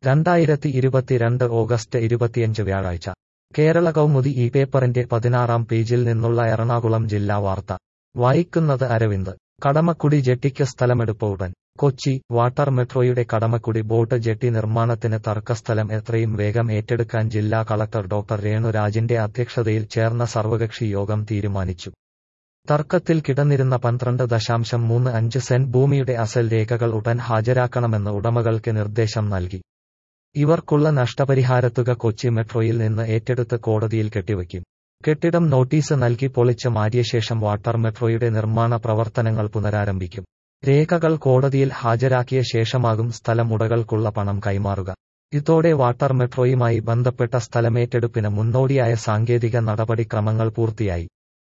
2022 August 25 വ്യാഴാഴ്ച കേരള കൗമുദി ഈ പേപ്പറിന്റെ 16-ാം പേജിൽ നിന്നുള്ള എറണാകുളം ജില്ലാ വാർത്ത വായിക്കുന്നത് അരവിന്ദ്. കടമക്കുടി ജെട്ടിക്ക് സ്ഥലമെടുപ്പ് ഉടൻ. കൊച്ചി. വാട്ടർ മെട്രോയുടെ കടമക്കുടി ബോട്ട് ജെട്ടി നിർമ്മാണത്തിന് തർക്കസ്ഥലം എത്രയും വേഗം ഏറ്റെടുക്കാൻ ജില്ലാ കളക്ടർ ഡോക്ടർ രേണു രാജിന്റെ അധ്യക്ഷതയിൽ ചേർന്ന സർവകക്ഷി യോഗം തീരുമാനിച്ചു. തർക്കത്തിൽ കിടന്നിരുന്ന 12.35 സെന്റ് ഭൂമിയുടെ അസൽ രേഖകൾ ഉടൻ ഹാജരാക്കണമെന്ന് ഉടമകൾക്ക് നിർദ്ദേശം നൽകി. ഇവർക്കുള്ള നഷ്ടപരിഹാരത്തുക കൊച്ചി മെട്രോയിൽ നിന്ന് ഏറ്റെടുത്ത് കോടതിയിൽ കെട്ടിവയ്ക്കും. കെട്ടിടം നോട്ടീസ് നൽകി പൊളിച്ച് മാറ്റിയ ശേഷം വാട്ടർ മെട്രോയുടെ നിർമ്മാണ പ്രവർത്തനങ്ങൾ പുനരാരംഭിക്കും. രേഖകൾ കോടതിയിൽ ഹാജരാക്കിയ ശേഷമാകും സ്ഥലം ഉടമകൾക്കുള്ള പണം കൈമാറുക. ഇതോടെ വാട്ടർ മെട്രോയുമായി ബന്ധപ്പെട്ട സ്ഥലമേറ്റെടുപ്പിന് മുന്നോടിയായ സാങ്കേതിക നടപടിക്രമങ്ങൾ പൂർത്തിയായി.